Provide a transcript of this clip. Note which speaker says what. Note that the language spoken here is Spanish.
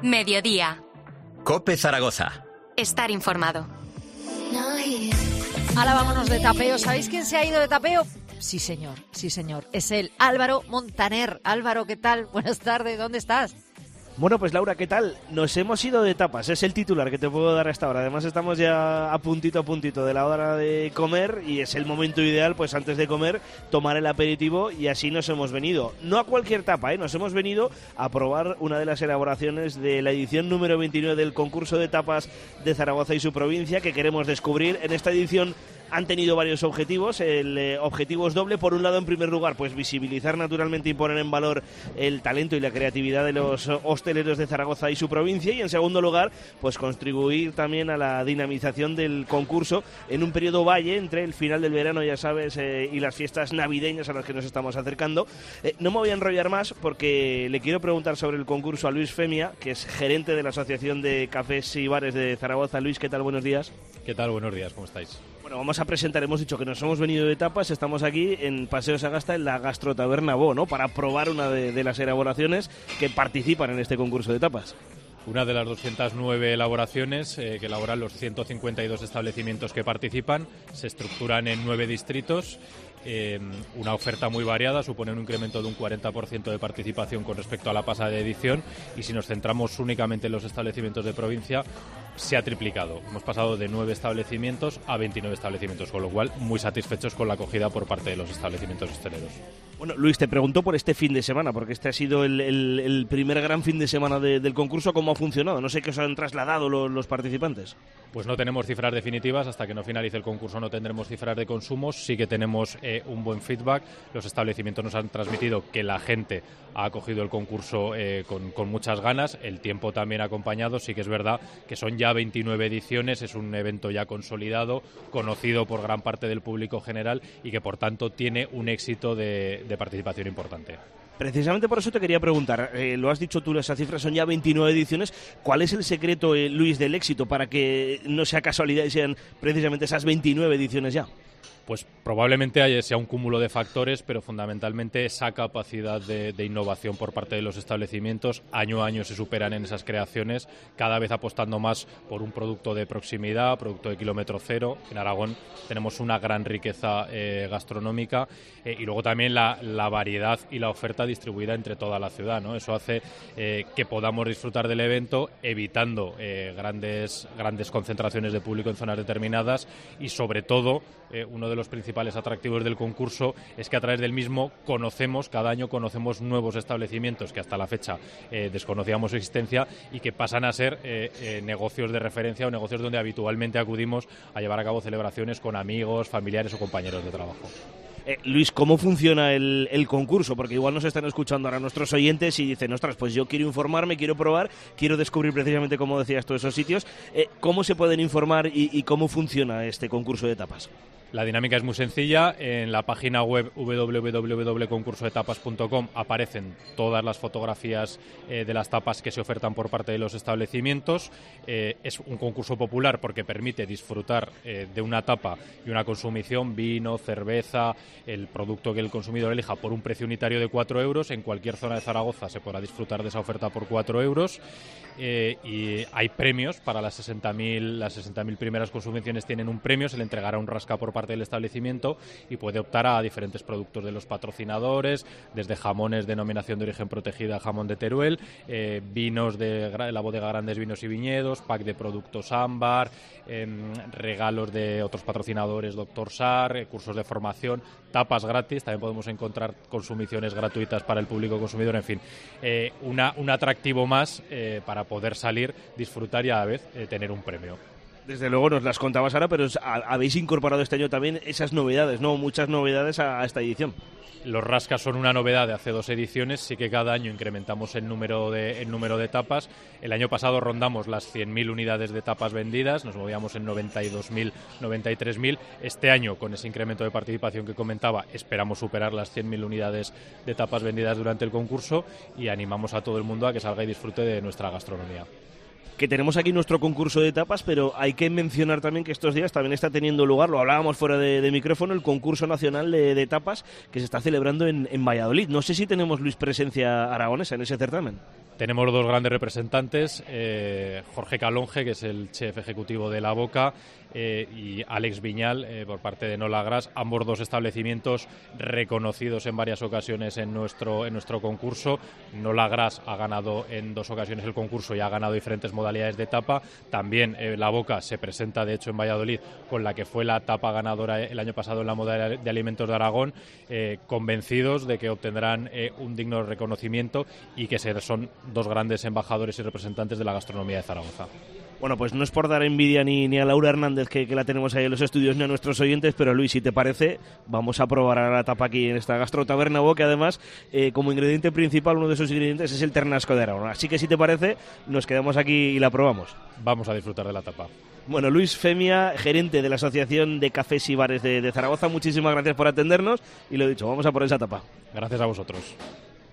Speaker 1: Mediodía.
Speaker 2: COPE Zaragoza.
Speaker 1: Estar informado.
Speaker 3: Ahora vámonos de tapeo. ¿Sabéis quién se ha ido de tapeo? Sí, señor. Sí, señor. Es él, Álvaro Montaner. Álvaro, ¿qué tal? Buenas tardes. ¿Dónde estás?
Speaker 4: Bueno, pues Laura, ¿qué tal? Nos hemos ido de tapas, es el titular que te puedo dar hasta ahora. Además estamos ya a puntito de la hora de comer y es el momento ideal, pues antes de comer, tomar el aperitivo y así nos hemos venido. No a cualquier tapa, nos hemos venido a probar una de las elaboraciones de la edición número 29 del concurso de tapas de Zaragoza y su provincia que queremos descubrir. En esta edición han tenido varios objetivos. El objetivo es doble. Por un lado, en primer lugar, pues visibilizar naturalmente y poner en valor el talento y la creatividad de los hosteleros de Zaragoza y su provincia. Y en segundo lugar, pues contribuir también a la dinamización del concurso en un periodo valle entre el final del verano, ya sabes, y las fiestas navideñas a las que nos estamos acercando. No me voy a enrollar más porque le quiero preguntar sobre el concurso a Luis Femia, que es gerente de la Asociación de Cafés y Bares de Zaragoza. Luis, ¿qué tal? Buenos días.
Speaker 5: ¿Qué tal? Buenos días, ¿cómo estáis?
Speaker 4: Bueno, vamos a presentar, hemos dicho que nos hemos venido de tapas, estamos aquí en Paseo Sagasta en la Gastrotaberna Bo, ¿no? Para probar una de las elaboraciones que participan en este concurso de tapas.
Speaker 5: Una de las 209 elaboraciones que elaboran los 152 establecimientos que participan, se estructuran en 9 distritos. Una oferta muy variada, supone un incremento de un 40% de participación con respecto a la pasada edición, y si nos centramos únicamente en los establecimientos de provincia, se ha triplicado. Hemos pasado de 9 establecimientos a 29 establecimientos, con lo cual muy satisfechos con la acogida por parte de los establecimientos hosteleros.
Speaker 4: Bueno, Luis, te pregunto por este fin de semana, porque este ha sido el primer gran fin de semana del concurso. ¿Cómo ha funcionado? No sé qué os han trasladado los participantes.
Speaker 5: Pues no tenemos cifras definitivas, hasta que no finalice el concurso no tendremos cifras de consumos. Sí que tenemos un buen feedback. Los establecimientos nos han transmitido que la gente ha acogido el concurso con muchas ganas. El tiempo también ha acompañado. Sí que es verdad que son ya 29 ediciones, es un evento ya consolidado, conocido por gran parte del público general y que por tanto tiene un éxito de participación importante.
Speaker 4: Precisamente por eso te quería preguntar, lo has dicho tú, esas cifras son ya 29 ediciones. ¿Cuál es el secreto, Luis, del éxito para que no sea casualidad y sean precisamente esas 29 ediciones ya?
Speaker 5: Pues probablemente sea un cúmulo de factores, pero fundamentalmente esa capacidad de innovación por parte de los establecimientos. Año a año se superan en esas creaciones, cada vez apostando más por un producto de proximidad, producto de kilómetro cero. En Aragón tenemos una gran riqueza gastronómica y luego también la variedad y la oferta distribuida entre toda la ciudad, ¿no? Eso hace que podamos disfrutar del evento evitando grandes concentraciones de público en zonas determinadas y sobre todo uno de los principales atractivos del concurso es que a través del mismo cada año conocemos nuevos establecimientos que hasta la fecha desconocíamos su existencia y que pasan a ser negocios de referencia o negocios donde habitualmente acudimos a llevar a cabo celebraciones con amigos, familiares o compañeros de trabajo.
Speaker 4: Luis, ¿cómo funciona el concurso? Porque igual nos están escuchando ahora nuestros oyentes y dicen, ostras, pues yo quiero informarme, quiero probar, quiero descubrir precisamente, como decías, todos esos sitios. ¿Cómo se pueden informar y cómo funciona este concurso de tapas?
Speaker 5: La dinámica es muy sencilla. En la página web www.concursoetapas.com aparecen todas las fotografías de las tapas que se ofertan por parte de los establecimientos. Es un concurso popular porque permite disfrutar de una tapa y una consumición, vino, cerveza, el producto que el consumidor elija por un precio unitario de 4 euros. En cualquier zona de Zaragoza se podrá disfrutar de esa oferta por 4 euros. Y hay premios para las 60.000 primeras consumiciones. Tienen un premio, se le entregará un rasca por parte del establecimiento y puede optar a diferentes productos de los patrocinadores, desde jamones denominación de origen protegida, jamón de Teruel, vinos de la bodega Grandes Vinos y Viñedos, pack de productos ámbar, regalos de otros patrocinadores, Dr. Sar, cursos de formación, tapas gratis. También podemos encontrar consumiciones gratuitas para el público consumidor. En fin, un atractivo más para poder salir, disfrutar y a la vez tener un premio.
Speaker 4: Desde luego nos las contabas ahora, pero habéis incorporado este año también esas novedades, ¿no? Muchas novedades a esta edición.
Speaker 5: Los rascas son una novedad de hace 2 ediciones, sí que cada año incrementamos el número de tapas. El año pasado rondamos las 100.000 unidades de tapas vendidas, nos movíamos en 92.000, 93.000. Este año, con ese incremento de participación que comentaba, esperamos superar las 100.000 unidades de tapas vendidas durante el concurso y animamos a todo el mundo a que salga y disfrute de nuestra gastronomía.
Speaker 4: Que tenemos aquí nuestro concurso de tapas, pero hay que mencionar también que estos días también está teniendo lugar, lo hablábamos fuera de micrófono, el concurso nacional de tapas que se está celebrando en Valladolid. No sé si tenemos, Luis, presencia aragonesa en ese certamen.
Speaker 5: Tenemos dos grandes representantes, Jorge Calonge, que es el chef ejecutivo de La Boca, y Alex Viñal, por parte de Nola Gras, ambos dos establecimientos reconocidos en varias ocasiones en nuestro concurso. Nola Gras ha ganado en 2 ocasiones el concurso y ha ganado diferentes modalidades de tapa. También La Boca se presenta, de hecho, en Valladolid con la que fue la tapa ganadora el año pasado en la modalidad de alimentos de Aragón, convencidos de que obtendrán un digno reconocimiento y que son dos grandes embajadores y representantes de la gastronomía de Zaragoza.
Speaker 4: Bueno, pues no es por dar envidia ni a Laura Hernández, que la tenemos ahí en los estudios, ni a nuestros oyentes, pero Luis, si te parece, vamos a probar a la tapa aquí en esta Gastrotaberna, que además, como ingrediente principal, uno de sus ingredientes es el ternasco de Aragón. Así que si te parece, nos quedamos aquí y la probamos.
Speaker 5: Vamos a disfrutar de la tapa.
Speaker 4: Bueno, Luis Femia, gerente de la Asociación de Cafés y Bares de Zaragoza, muchísimas gracias por atendernos y lo dicho, vamos a por esa tapa.
Speaker 5: Gracias a vosotros.